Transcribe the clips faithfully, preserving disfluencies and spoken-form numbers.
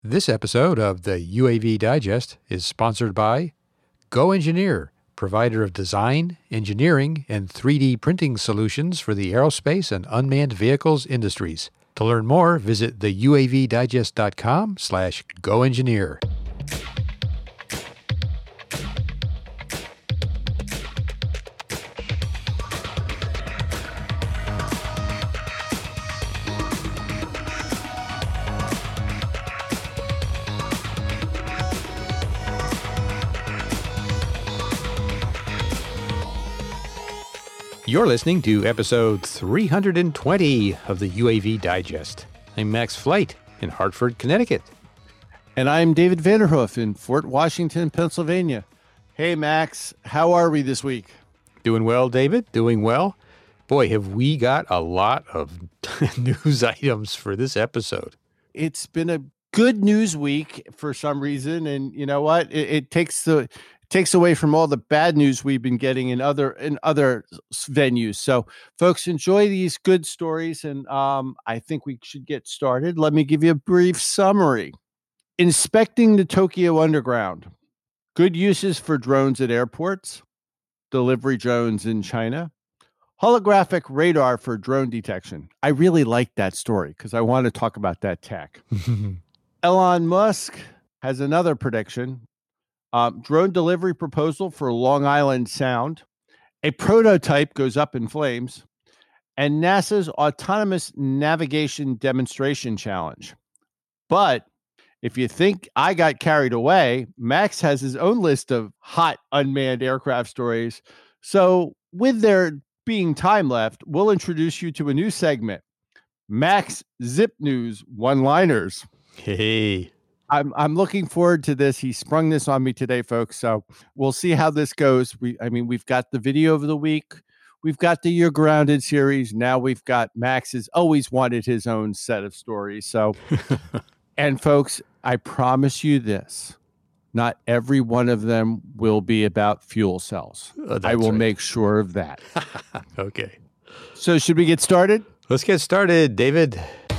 This episode of the U A V Digest is sponsored by GoEngineer, provider of design, engineering, and three D printing solutions for the aerospace and unmanned vehicles industries. To learn more, visit the U A V digest dot com slash GoEngineer. You're listening to episode three hundred twenty of the U A V Digest. I'm Max Flight in Hartford, Connecticut. And I'm David Vanderhoof in Fort Washington, Pennsylvania. Hey, Max, how are we this week? Doing well, David. Doing well. Boy, have we got a lot of news items for this episode. It's been a good news week for some reason. And you know what? It, it takes the... takes away from all the bad news we've been getting in other in other venues. So, folks, enjoy these good stories, and um, I think we should get started. Let me give you a brief summary. Inspecting the Tokyo Underground. Good uses for drones at airports. Delivery drones in China. Holographic radar for drone detection. I really like that story because I want to talk about that tech. Elon Musk has another prediction. Um, drone delivery proposal for Long Island Sound. A prototype goes up in flames. And NASA's Autonomous Navigation Demonstration Challenge. But if you think I got carried away, Max has his own list of hot unmanned aircraft stories. So with there being time left, we'll introduce you to a new segment. Max Zip News One-Liners. Hey. I'm I'm looking forward to this. He sprung this on me today, folks. So we'll see how this goes. We, I mean, we've got the video of the week. We've got the You're Grounded series. Now we've got Max has always wanted his own set of stories. So, and folks, I promise you this: not every one of them will be about fuel cells. Oh, I will right. make sure of that. Okay. So, should we get started? Let's get started, David.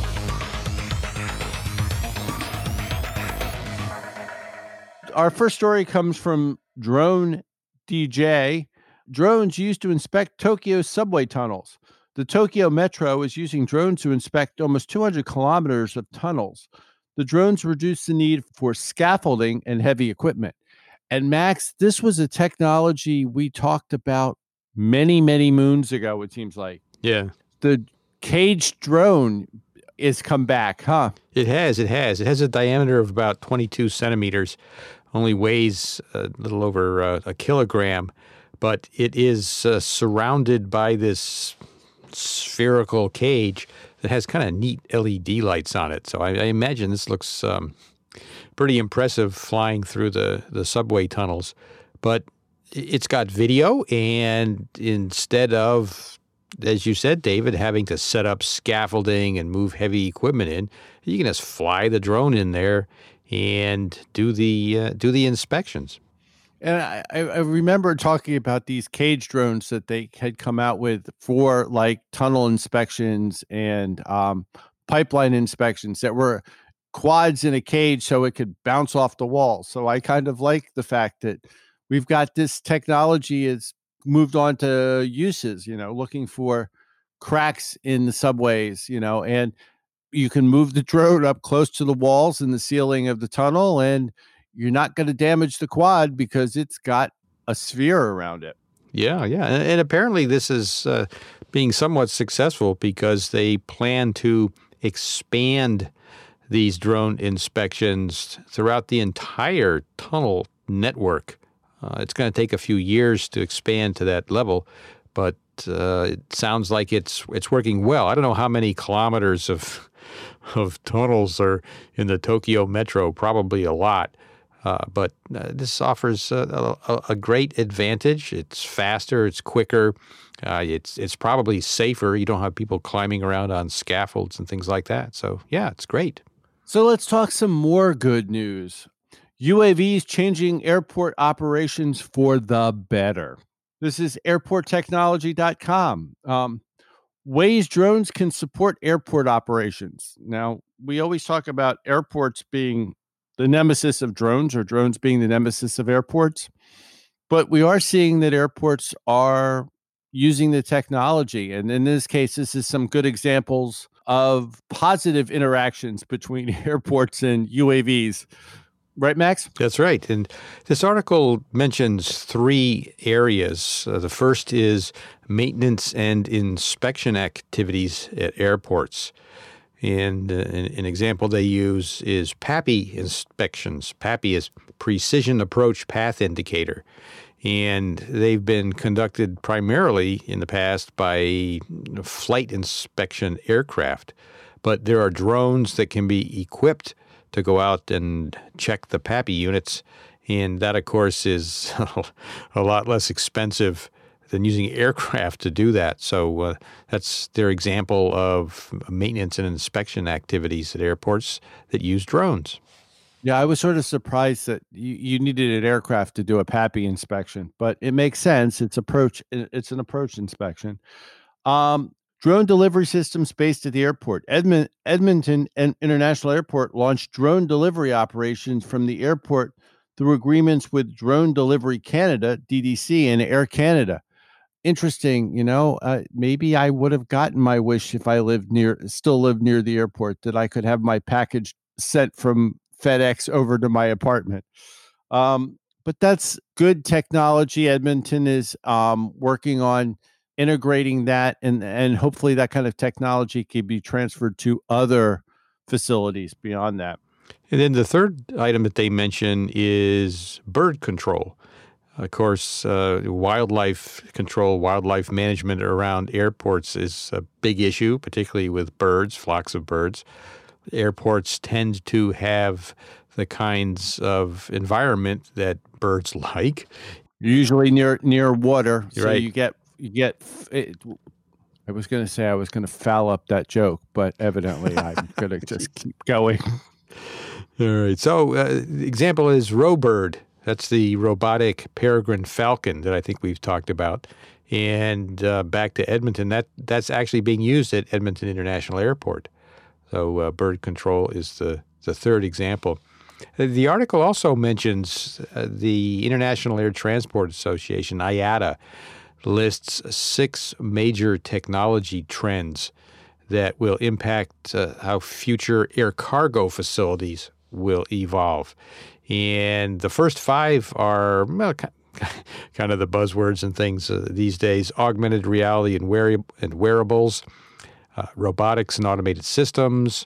Our first story comes from Drone D J. Drones used to inspect Tokyo's subway tunnels. The Tokyo Metro is using drones to inspect almost two hundred kilometers of tunnels. The drones reduce the need for scaffolding and heavy equipment. And Max, this was a technology we talked about many, many moons ago, it seems like. Yeah. The caged drone is come back, huh? It has. It has. It has a diameter of about twenty-two centimeters. Only weighs a little over uh, a kilogram, but it is uh, surrounded by this spherical cage that has kind of neat L E D lights on it. So I, I imagine this looks um, pretty impressive flying through the, the subway tunnels. But it's got video, and instead of, as you said, David, having to set up scaffolding and move heavy equipment in, you can just fly the drone in there and do the uh, do the inspections. And I, I remember talking about these cage drones that they had come out with for like tunnel inspections and um, pipeline inspections that were quads in a cage so it could bounce off the wall. So I kind of like the fact that we've got this technology has moved on to uses, you know, looking for cracks in the subways, you know, and you can move the drone up close to the walls and the ceiling of the tunnel, and you're not going to damage the quad because it's got a sphere around it. Yeah, yeah. And, and apparently this is uh, being somewhat successful because they plan to expand these drone inspections throughout the entire tunnel network. Uh, it's going to take a few years to expand to that level, but uh, it sounds like it's it's working well. I don't know how many kilometers of of tunnels are in the Tokyo Metro, probably a lot. Uh, but uh, this offers a, a, a great advantage. It's faster, it's quicker, uh, it's it's probably safer. You don't have people climbing around on scaffolds and things like that. So, yeah, it's great. So let's talk some more good news. U A Vs changing airport operations for the better. This is airport technology dot com. Um, ways drones can support airport operations. Now, we always talk about airports being the nemesis of drones, or drones being the nemesis of airports. But we are seeing that airports are using the technology. And in this case, this is some good examples of positive interactions between airports and U A Vs. Right, Max? That's right. And this article mentions three areas. Uh, the first is maintenance and inspection activities at airports. And uh, an, an example they use is PAPI inspections. PAPI is Precision Approach Path Indicator. And they've been conducted primarily in the past by flight inspection aircraft. But there are drones that can be equipped to go out and check the PAPI units. And that, of course, is a lot less expensive than using aircraft to do that. So uh, that's their example of maintenance and inspection activities at airports that use drones. Yeah, I was sort of surprised that you, you needed an aircraft to do a PAPI inspection, but it makes sense. It's approach. It's an approach inspection. Um, Drone delivery systems based at the airport. Edmond, Edmonton International Airport launched drone delivery operations from the airport through agreements with Drone Delivery Canada, D D C, and Air Canada. Interesting, you know, uh, maybe I would have gotten my wish if I lived near, still lived near the airport, that I could have my package sent from FedEx over to my apartment. Um, but that's good technology. Edmonton is um, working on integrating that, and and hopefully that kind of technology can be transferred to other facilities beyond that. And then the third item that they mention is bird control. Of course, uh, wildlife control, wildlife management around airports is a big issue, particularly with birds, flocks of birds. Airports tend to have the kinds of environment that birds like. Usually near near water, so right. you get you get. It, I was going to say I was going to foul up that joke, but evidently I'm going to just keep going. All right. So, uh, the example is Robird. That's the robotic peregrine falcon that I think we've talked about. And uh, back to Edmonton, that that's actually being used at Edmonton International Airport. So, uh, bird control is the the third example. The article also mentions uh, the International Air Transport Association, I A T A, lists six major technology trends that will impact uh, how future air cargo facilities will evolve. And the first five are well, kind of the buzzwords and things uh, these days: augmented reality and, wear- and wearables, uh, robotics and automated systems,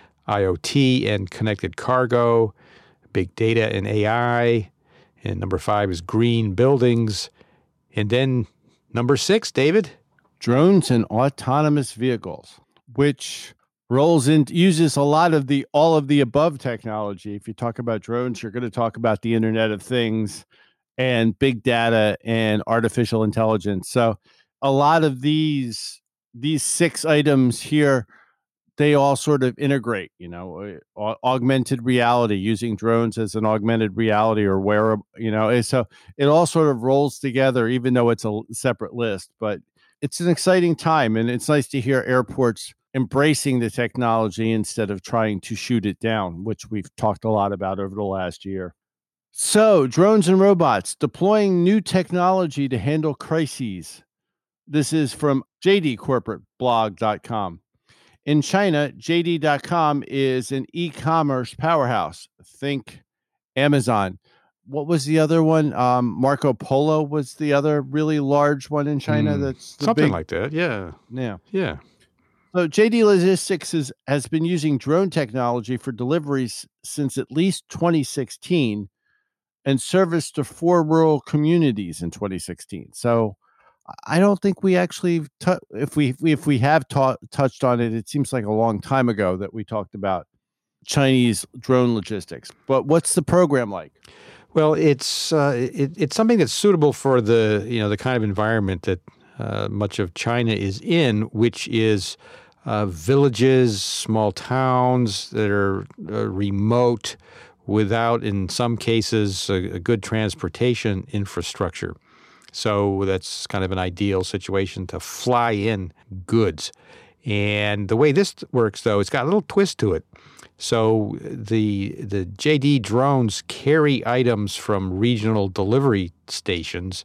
I O T and connected cargo, big data and A I, and number five is green buildings. And then number six, David? Drones and autonomous vehicles, which rolls in, uses a lot of the all of the above technology. If you talk about drones, you're going to talk about the Internet of Things and big data and artificial intelligence. So a lot of these these six items here, they all sort of integrate, you know, uh, augmented reality, using drones as an augmented reality or wearable, you know, and so it all sort of rolls together, even though it's a separate list. But it's an exciting time, and it's nice to hear airports embracing the technology instead of trying to shoot it down, which we've talked a lot about over the last year. So, drones and robots deploying new technology to handle crises. This is from J D corporate blog dot com. In China, J D dot com is an e-commerce powerhouse. Think Amazon. What was the other one? Um, Marco Polo was the other really large one in China. Mm, that's the something big, like that. Yeah. Yeah. Yeah. So J D Logistics is, has been using drone technology for deliveries since at least twenty sixteen and service to four rural communities in twenty sixteen. So I don't think we actually, t- if we if we have ta- touched on it, it seems like a long time ago that we talked about Chinese drone logistics. But what's the program like? Well, it's uh, it, it's something that's suitable for the you know the kind of environment that uh, much of China is in, which is uh, villages, small towns that are uh, remote, without, in some cases, a, a good transportation infrastructure. So that's kind of an ideal situation to fly in goods. And the way this works, though, it's got a little twist to it. So the the J D drones carry items from regional delivery stations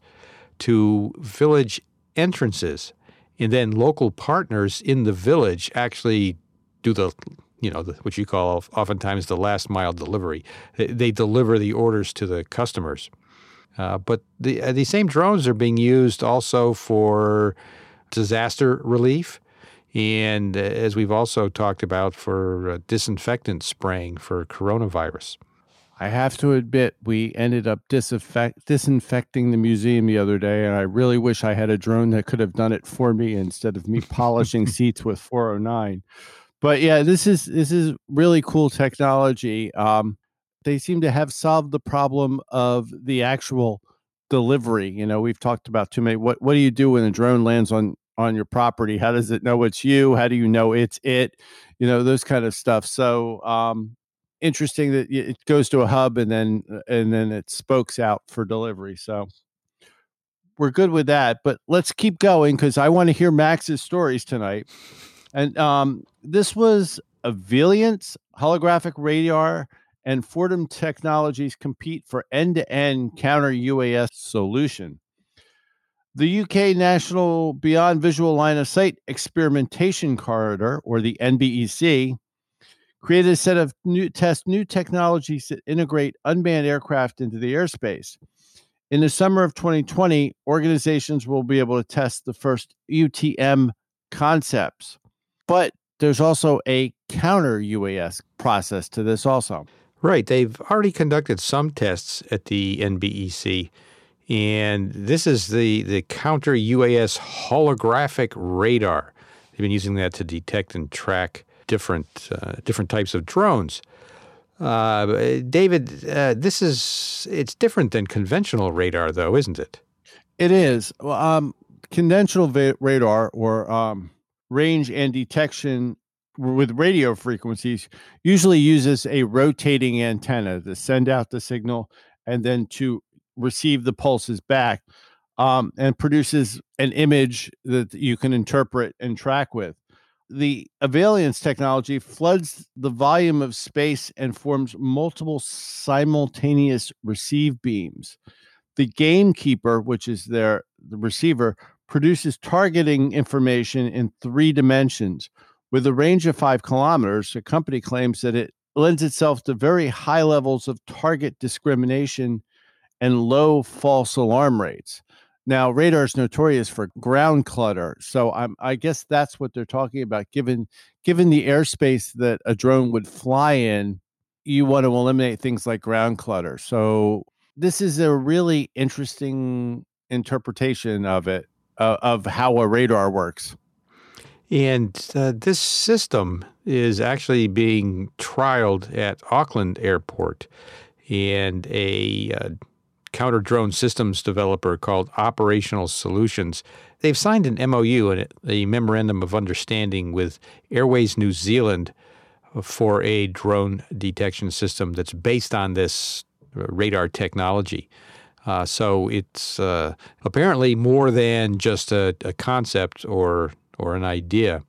to village entrances, and then local partners in the village actually do the, you know, the, what you call oftentimes the last mile delivery. They, they deliver the orders to the customers. Uh, but the, uh, these same drones are being used also for disaster relief. And uh, as we've also talked about, for uh, disinfectant spraying for coronavirus. I have to admit, we ended up disinfect- disinfecting the museum the other day, and I really wish I had a drone that could have done it for me instead of me polishing seats with four oh nine. But yeah, this is this is really cool technology. Um, they seem to have solved the problem of the actual delivery. You know, we've talked about too many. What what do you do when a drone lands on on your property? How does it know it's you? How do you know it's it? You know, those kind of stuff. So um, interesting that it goes to a hub and then and then it spokes out for delivery. So we're good with that. But let's keep going because I want to hear Max's stories tonight. And um, this was Aveliance holographic radar and Fortum Technologies compete for end-to-end counter U A S solution. The U K National Beyond Visual Line of Sight Experimentation Corridor, or the N B E C, created a set of new test new technologies that integrate unmanned aircraft into the airspace. In the summer of twenty twenty, organizations will be able to test the first U T M concepts. But there's also a counter U A S process to this also. Right. They've already conducted some tests at the N B E C. And this is the, the counter U A S holographic radar. They've been using that to detect and track different uh, different types of drones. Uh, David, uh, this is it's different than conventional radar, though, isn't it? It is. Well, um, conventional va- radar or um, range and detection with radio frequencies usually uses a rotating antenna to send out the signal and then to receive the pulses back, um, and produces an image that you can interpret and track with. The Aveliance technology floods the volume of space and forms multiple simultaneous receive beams. The Gamekeeper, which is their the receiver, produces targeting information in three dimensions. With a range of five kilometers, the company claims that it lends itself to very high levels of target discrimination and low false alarm rates. Now, radar is notorious for ground clutter, so I'm, I guess that's what they're talking about. Given given the airspace that a drone would fly in, you want to eliminate things like ground clutter. So this is a really interesting interpretation of it, uh, of how a radar works. And uh, this system is actually being trialed at Auckland Airport, and a uh, counter drone systems developer called Operational Solutions. They've signed an M O U, and a memorandum of understanding with Airways New Zealand for a drone detection system that's based on this radar technology. Uh, so it's uh, apparently more than just a, a concept or or an idea.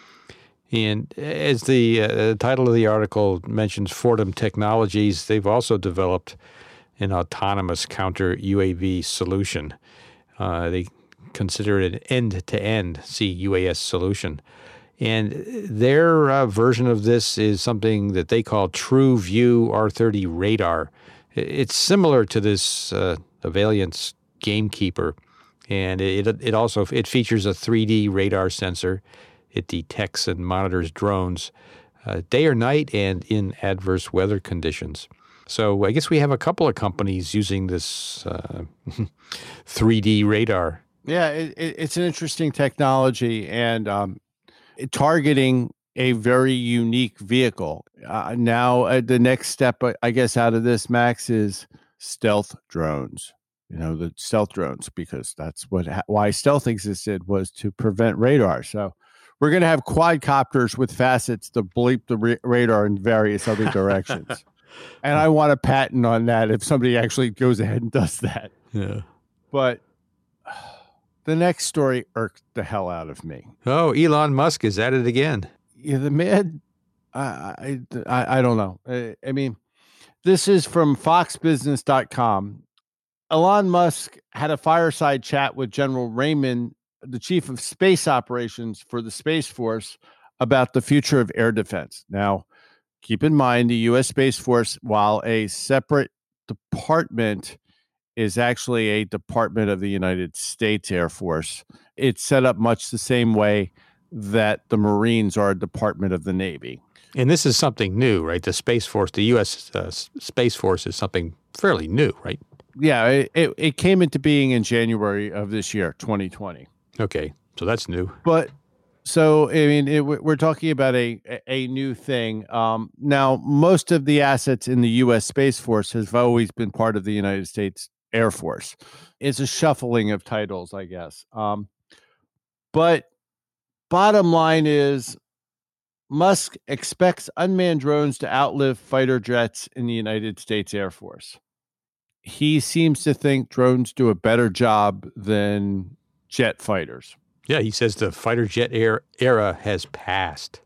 And as the uh, title of the article mentions, Fortum Technologies, they've also developed an autonomous counter U A V solution. Uh, they consider it an end-to-end C U A S solution. And their uh, version of this is something that they call True View R thirty radar. It's similar to this uh, Aveliance Gamekeeper, and it it also it features a three D radar sensor. It detects and monitors drones uh, day or night and in adverse weather conditions. So I guess we have a couple of companies using this uh, three D radar. Yeah, it, it, it's an interesting technology and um, targeting a very unique vehicle. Uh, now, uh, the next step, I guess, out of this, Max, is stealth drones. You know, the stealth drones, because that's what why stealth existed, was to prevent radar. So we're going to have quadcopters with facets to bleep the ra- radar in various other directions. And I want a patent on that if somebody actually goes ahead and does that. Yeah. But The next story irked the hell out of me. Oh, Elon Musk is at it again. Yeah, the man, I, I, I, I don't know. I, I mean, this is from fox business dot com. Elon Musk had a fireside chat with General Raymond, the chief of space operations for the Space Force, about the future of air defense. Now, keep in mind, the U S Space Force, while a separate department, is actually a department of the United States Air Force. It's set up much the same way that the Marines are a department of the Navy. And this is something new, right? The Space Force, the U S uh, Space Force is something fairly new, right? Yeah, it, it, it came into being in January of this year, twenty twenty. Okay, so that's new. But so, I mean, it, we're talking about a a new thing. Um, now, most of the assets in the U S Space Force have always been part of the United States Air Force. It's a shuffling of titles, I guess. Um, but bottom line is, Musk expects unmanned drones to outlive fighter jets in the United States Air Force. He seems to think drones do a better job than jet fighters. Yeah, he says the fighter jet air era has passed.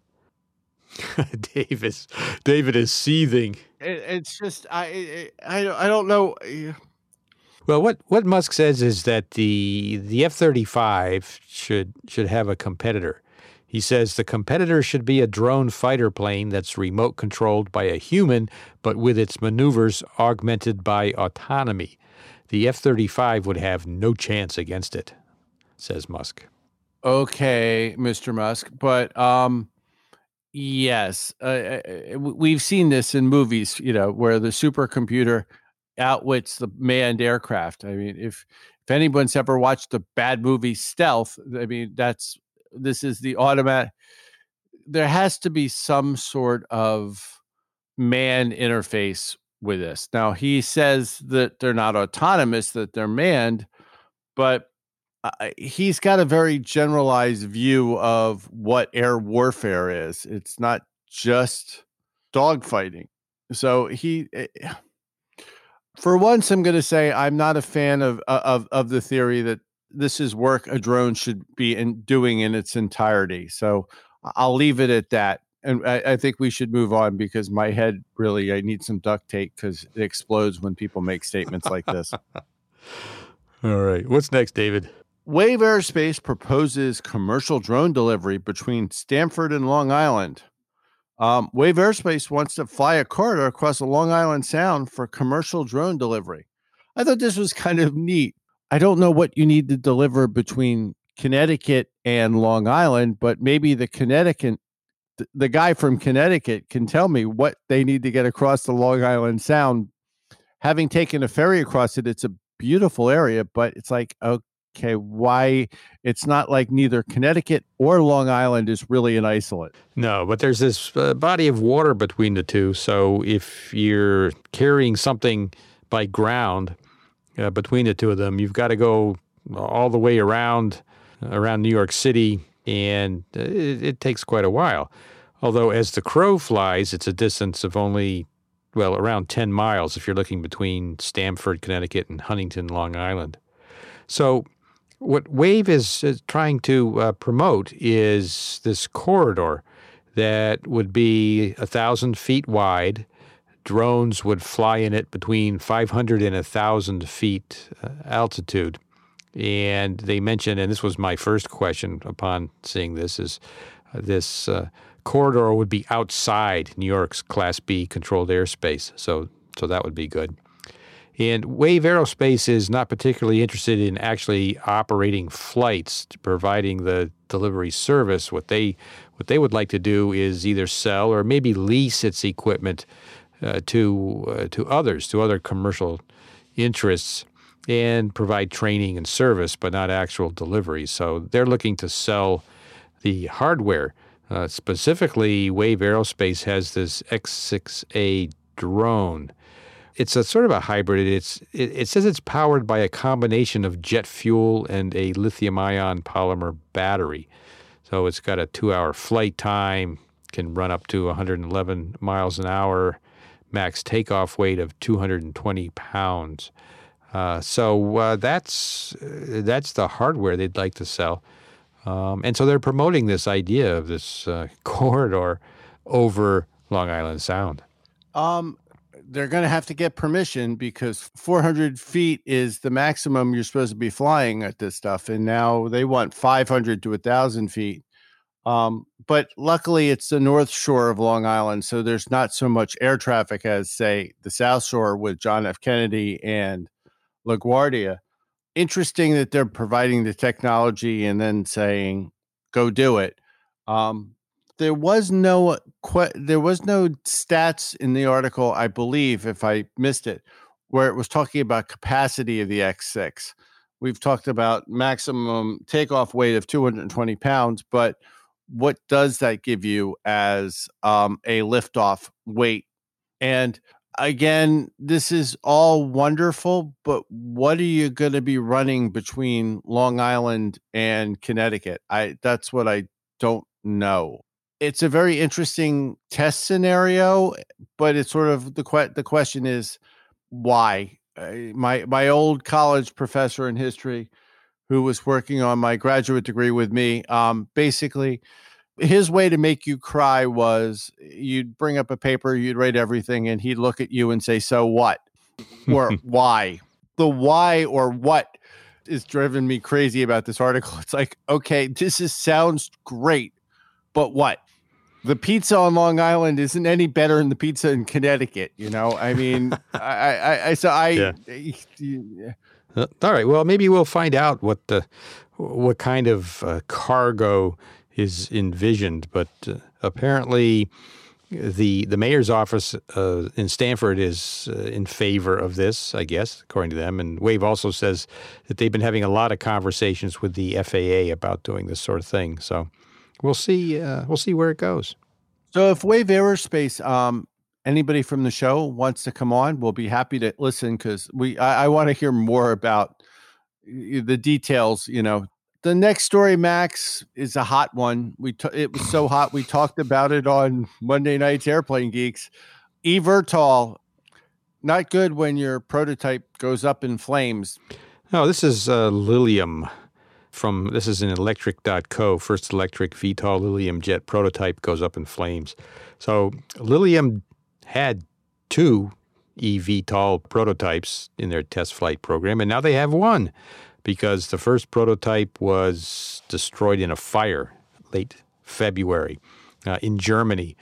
Dave is, David is seething. It, it's just, I, I, I don't know. Well, what, what Musk says is that the the F thirty-five should should have a competitor. He says the competitor should be a drone fighter plane that's remote controlled by a human, but with its maneuvers augmented by autonomy. The F thirty-five would have no chance against it, says Musk. Okay, Mister Musk, but um, yes, uh, we've seen this in movies, you know, where the supercomputer outwits the manned aircraft. I mean, if if anyone's ever watched the bad movie Stealth, I mean, that's this is the automatic. There has to be some sort of man interface with this. Now, he says that they're not autonomous, that they're manned, but uh, he's got a very generalized view of what air warfare is. It's not just dogfighting. So he, for once, I'm going to say I'm not a fan of of of the theory that this is work a drone should be in, doing in its entirety. So I'll leave it at that. And I, I think we should move on because my head really, I need some duct tape because it explodes when people make statements like this. All right. What's next, David? Wave Aerospace proposes commercial drone delivery between Stamford and Long Island. Um, Wave Aerospace wants to fly a corridor across the Long Island Sound for commercial drone delivery. I thought this was kind of neat. I don't know what you need to deliver between Connecticut and Long Island, but maybe the Connecticut, the guy from Connecticut can tell me what they need to get across the Long Island Sound. Having taken a ferry across it, it's a beautiful area, but it's like, okay, why? It's not like neither Connecticut or Long Island is really an isolate. No, but there's this uh, body of water between the two. So if you're carrying something by ground, Uh, between the two of them, you've got to go all the way around around New York City, and it, it takes quite a while. Although as the crow flies, it's a distance of only, well, around ten miles if you're looking between Stamford, Connecticut, and Huntington, Long Island. So what Wave is, is trying to uh, promote is this corridor that would be a thousand feet wide. Drones would fly in it between five hundred and one thousand feet uh, altitude. And they mentioned, and this was my first question upon seeing this, is uh, this uh, corridor would be outside New York's Class B controlled airspace. So, so that would be good. And Wave Aerospace is not particularly interested in actually operating flights, providing the delivery service. What they, what they would like to do is either sell or maybe lease its equipment Uh, to uh, to others, to other commercial interests, and provide training and service, but not actual delivery. So they're looking to sell the hardware. Uh, specifically, Wave Aerospace has this X six A drone. It's a sort of a hybrid. It's it, it says it's powered by a combination of jet fuel and a lithium-ion polymer battery. So it's got a two-hour flight time, can run up to one hundred eleven miles an hour, max takeoff weight of two hundred twenty pounds. Uh, so uh, that's uh, that's the hardware they'd like to sell. Um, and so they're promoting this idea of this uh, corridor over Long Island Sound. Um, they're going to have to get permission because four hundred feet is the maximum you're supposed to be flying at this stuff. And now they want five hundred to one thousand feet. Um, but luckily, it's the north shore of Long Island, so there's not so much air traffic as, say, the south shore with John F. Kennedy and LaGuardia. Interesting that they're providing the technology and then saying, go do it. Um, there was no que- there was no stats in the article, I believe, if I missed it, where it was talking about capacity of the X six. We've talked about maximum takeoff weight of two hundred twenty pounds, but what does that give you as um, a liftoff weight? And again, this is all wonderful, but what are you going to be running between Long Island and Connecticut? I that's what I don't know. It's a very interesting test scenario, but it's sort of the que- the question is why? Uh, my my old college professor in history, who was working on my graduate degree with me, um, basically, his way to make you cry was you'd bring up a paper, you'd write everything, and he'd look at you and say, so what? Or why? The why or what is driving me crazy about this article. It's like, okay, this is sounds great, but what? The pizza on Long Island isn't any better than the pizza in Connecticut. You know, I mean, I, I, I, so I, Yeah. yeah. Uh, all right. Well, maybe we'll find out what the what kind of uh, cargo is envisioned. But uh, apparently, the the mayor's office uh, in Stamford is uh, in favor of this, I guess, according to them. And Wave also says that they've been having a lot of conversations with the F A A about doing this sort of thing. So we'll see. Uh, we'll see where it goes. So if Wave Aerospace, um, anybody from the show wants to come on, we'll be happy to listen because we I, I want to hear more about the details. You know, the next story, Max, is a hot one. We t- it was so hot we talked about it on Monday night's Airplane Geeks. eVTOL, not good when your prototype goes up in flames. No, this is uh, Lilium. From this is in electric dot co. First electric V TOL Lilium jet prototype goes up in flames. So Lilium had two eVTOL prototypes in their test flight program, and now they have one because the first prototype was destroyed in a fire late February uh, in Germany.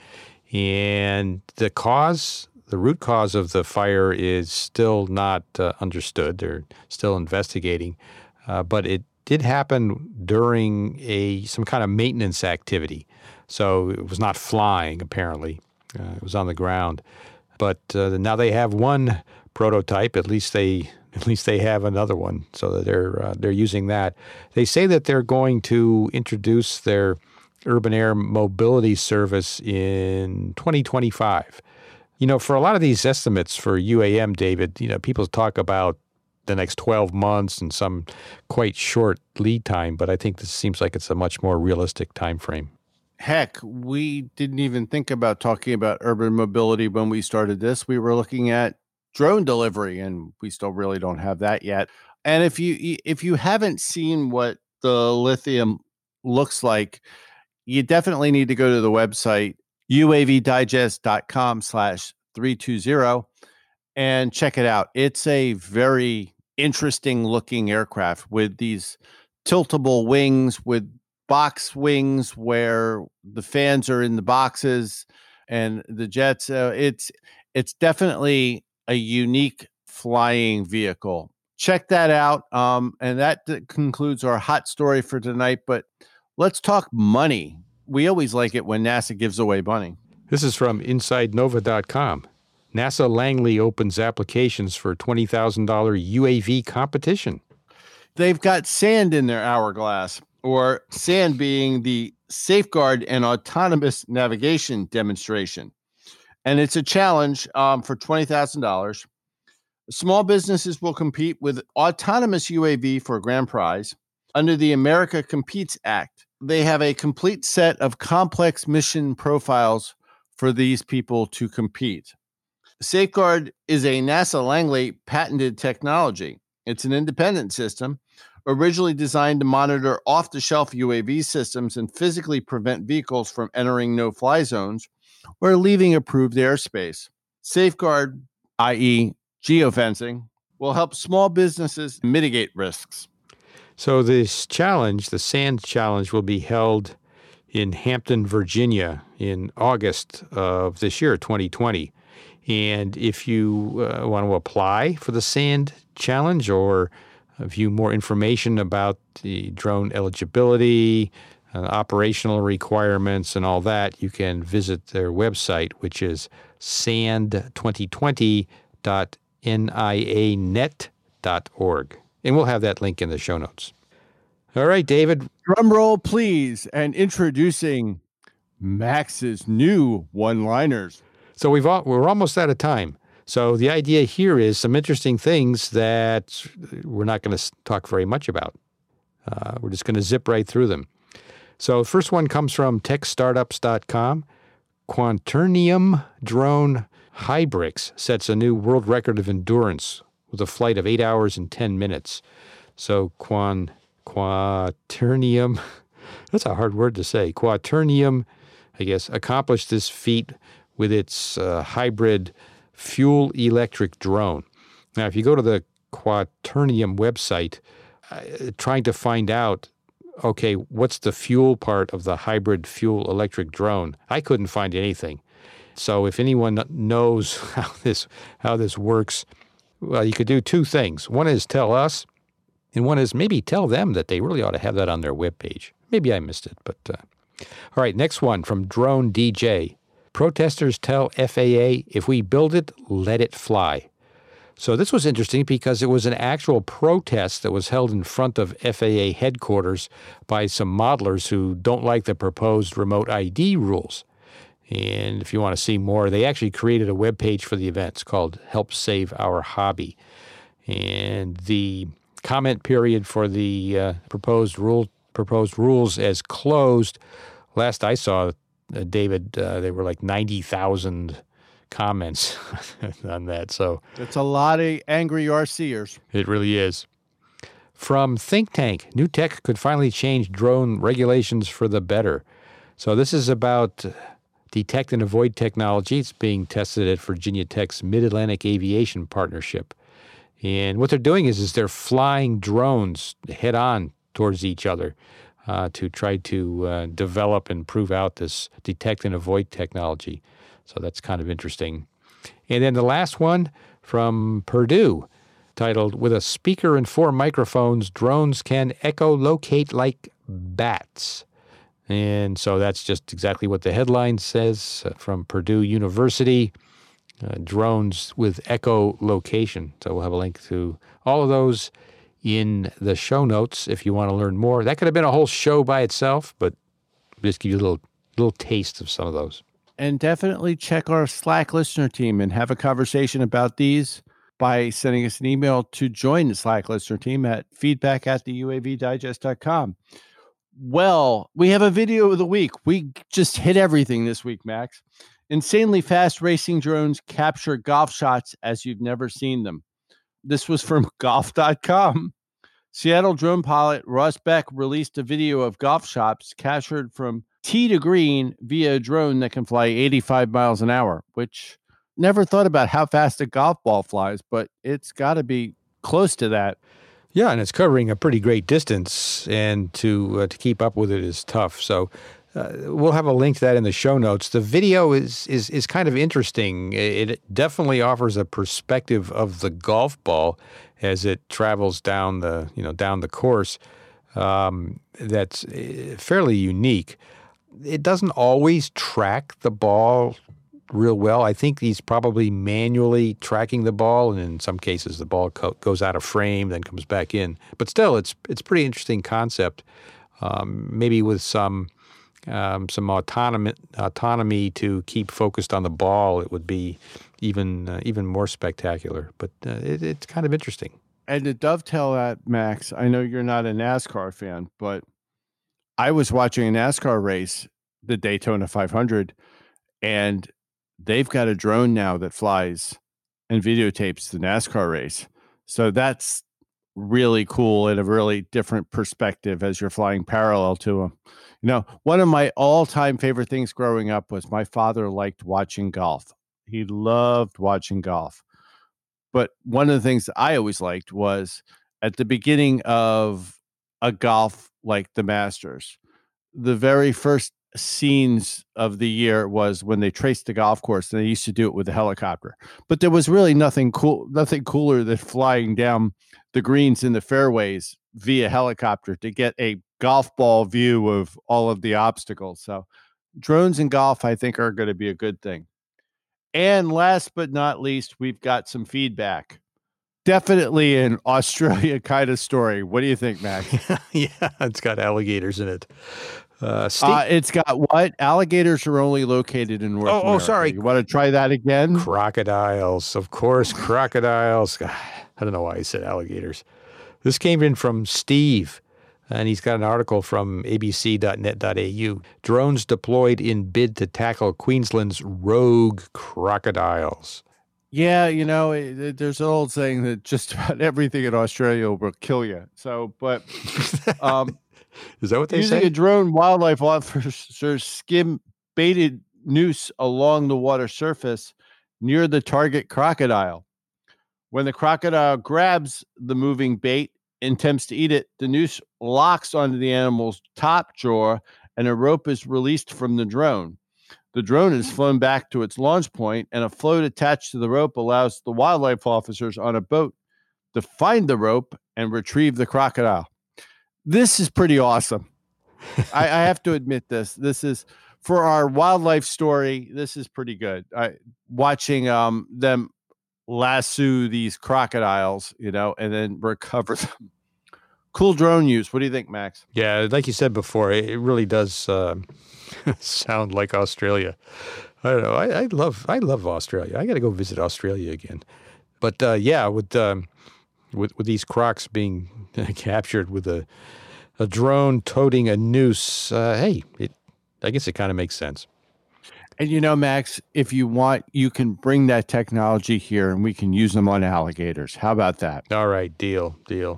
And the cause, the root cause of the fire is still not uh, understood. They're still investigating, uh, but it did happen during a some kind of maintenance activity. So it was not flying, apparently. Uh, it was on the ground. But uh, now they have one prototype. At least they at least they have another one. So that they're uh, they're using that. They say that they're going to introduce their urban air mobility service in twenty twenty-five. You know, for a lot of these estimates for U A M, David, you know, people talk about the next twelve months and some quite short lead time, but I think this seems like it's a much more realistic time frame. Heck, we didn't even think about talking about urban mobility when we started this. We were looking at drone delivery, and we still really don't have that yet. And if you if you haven't seen what the Lithium looks like, you definitely need to go to the website uavdigest.com slash 320 and check it out. It's a very interesting looking aircraft with these tiltable wings with box wings where the fans are in the boxes and the jets. Uh, it's it's definitely a unique flying vehicle. Check that out. Um, and that concludes our hot story for tonight. But let's talk money. We always like it when NASA gives away money. This is from inside nova dot com. NASA Langley opens applications for twenty thousand dollars U A V competition. They've got sand in their hourglass, or sand being the safeguard and autonomous navigation demonstration. And it's a challenge um, for twenty thousand dollars. Small businesses will compete with autonomous U A V for a grand prize. Under the America Competes Act, they have a complete set of complex mission profiles for these people to compete. Safeguard is a NASA Langley patented technology. It's an independent system, originally designed to monitor off-the-shelf U A V systems and physically prevent vehicles from entering no-fly zones or leaving approved airspace. Safeguard, that is geofencing, will help small businesses mitigate risks. So this challenge, the SAND challenge, will be held in Hampton, Virginia in August of this year, twenty twenty. And if you uh, want to apply for the SAND challenge or view more information about the drone eligibility, uh, operational requirements, and all that, you can visit their website, which is sand twenty twenty dot N I A net dot org. And we'll have that link in the show notes. All right, David. Drum roll, please. And introducing Max's new one-liners. So we've all, we're almost out of time. So the idea here is some interesting things that we're not going to talk very much about. Uh, we're just going to zip right through them. So the first one comes from tech startups dot com. Quaternium drone Hybrix sets a new world record of endurance with a flight of eight hours and ten minutes. So Quan, Quaternium, that's a hard word to say. Quaternium, I guess, accomplished this feat with its uh, hybrid fuel-electric drone. Now, if you go to the Quaternium website, uh, trying to find out, okay, what's the fuel part of the hybrid fuel-electric drone, I couldn't find anything. So if anyone knows how this how this works, well, you could do two things. One is tell us, and one is maybe tell them that they really ought to have that on their webpage. Maybe I missed it, but uh. All right, next one from Drone D J. Protesters tell F A A, if we build it, let it fly. So this was interesting because it was an actual protest that was held in front of F A A headquarters by some modelers who don't like the proposed remote I D rules. And if you want to see more, they actually created a webpage for the event. It's called Help Save Our Hobby. And the comment period for the uh, proposed rule proposed rules as closed. Last I saw, uh, David, uh, there were like ninety thousand comments on that. So it's a lot of angry R C'ers. It really is. From Think Tank, new tech could finally change drone regulations for the better. So this is about detect and avoid technology. It's being tested at Virginia Tech's Mid-Atlantic Aviation Partnership. And what they're doing is, is they're flying drones head-on towards each other uh, to try to uh, develop and prove out this detect and avoid technology. So that's kind of interesting. And then the last one from Purdue, titled, With a Speaker and Four Microphones, Drones Can Echolocate Like Bats. And so that's just exactly what the headline says uh, from Purdue University, uh, drones with echolocation. So we'll have a link to all of those in the show notes if you want to learn more. That could have been a whole show by itself, but just give you a little, little taste of some of those. And definitely check our Slack listener team and have a conversation about these by sending us an email to join the Slack listener team at feedback at the U A V digest dot com. Well, we have a video of the week. We just hit everything this week, Max. Insanely fast racing drones capture golf shots as you've never seen them. This was from golf dot com. Seattle drone pilot Ross Beck released a video of golf shots captured from tee to green via a drone that can fly eighty-five miles an hour, which never thought about how fast a golf ball flies, but it's got to be close to that. Yeah, and it's covering a pretty great distance, and to uh, to keep up with it is tough. So uh, we'll have a link to that in the show notes. The video is is is kind of interesting. It definitely offers a perspective of the golf ball as it travels down the you know down the course. Um, that's fairly unique. It doesn't always track the ball real well. I think he's probably manually tracking the ball, and in some cases the ball co- goes out of frame, then comes back in. But still, it's it's a pretty interesting concept. Um, maybe with some um, some autonomy autonomy to keep focused on the ball, it would be even uh, even more spectacular. But uh, it, it's kind of interesting. And to dovetail that, Max, I know you're not a NASCAR fan, but I was watching a NASCAR race, the Daytona five hundred, and they've got a drone now that flies and videotapes the NASCAR race. So that's really cool and a really different perspective as you're flying parallel to them. You know, one of my all-time favorite things growing up was my father liked watching golf. He loved watching golf. But one of the things that I always liked was at the beginning of a golf like the Masters, the very first scenes of the year was when they traced the golf course, and they used to do it with a helicopter. But there was really nothing cool, nothing cooler than flying down the greens in the fairways via helicopter to get a golf ball view of all of the obstacles. So drones in golf, I think, are going to be a good thing. And last but not least, we've got some feedback. Definitely an Australia kind of story. What do you think, Max? Yeah, it's got alligators in it. Uh, Steve- uh, it's got what? Alligators are only located in North oh, America. Oh, sorry. You want to try that again? Crocodiles. Of course, crocodiles. God, I don't know why I said alligators. This came in from Steve, and he's got an article from a b c dot net dot a u. Drones deployed in bid to tackle Queensland's rogue crocodiles. Yeah, you know, it, it, there's an old saying that just about everything in Australia will kill you. So, but um, is that what they using say? a drone, wildlife officers skim baited noose along the water surface near the target crocodile. When the crocodile grabs the moving bait and attempts to eat it, the noose locks onto the animal's top jaw, and a rope is released from the drone. The drone is flown back to its launch point, and a float attached to the rope allows the wildlife officers on a boat to find the rope and retrieve the crocodile. This is pretty awesome. I, I have to admit this. This is, for our wildlife story, this is pretty good. I, watching um, them lasso these crocodiles, you know, and then recover them. Cool drone use. What do you think, Max? Yeah, like you said before, it really does uh, sound like Australia. I don't know. I, I love I love Australia. I got to go visit Australia again. But uh, yeah, with um, with with these crocs being captured with a a drone toting a noose, uh, hey, it I guess it kind of makes sense. And you know, Max, if you want, you can bring that technology here, and we can use them on alligators. How about that? All right, deal, deal.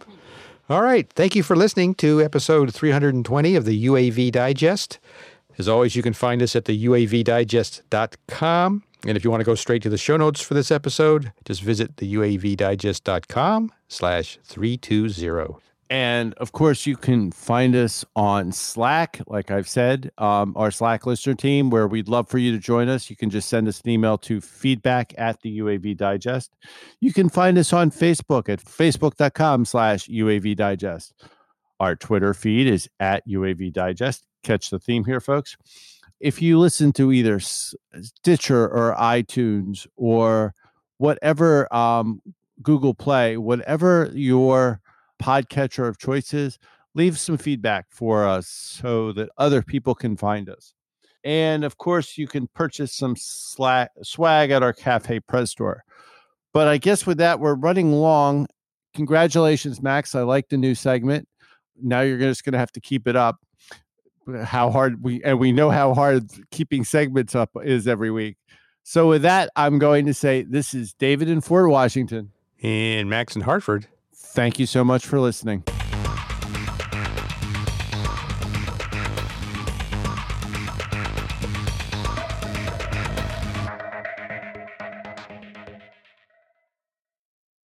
All right. Thank you for listening to episode three hundred twenty of the U A V Digest. As always, you can find us at the U A V digest dot com. And if you want to go straight to the show notes for this episode, just visit the U A V digest dot com slash three two zero. And of course, you can find us on Slack, like I've said, um, our Slack listener team, where we'd love for you to join us. You can just send us an email to feedback at the U A V Digest. You can find us on Facebook at facebook dot com slash U A V Digest. Our Twitter feed is at U A V Digest. Catch the theme here, folks. If you listen to either Stitcher or iTunes or whatever, um, Google Play, whatever your podcatcher of choices, leave some feedback for us so that other people can find us. And of course, you can purchase some slack, swag at our Cafe Press store. But I guess with that, we're running long. Congratulations, Max. I like the new segment. Now you're just going to have to keep it up. How hard we, and we know how hard keeping segments up is every week. So with that, I'm going to say this is David in Fort Washington. And Max in Hartford. Thank you so much for listening.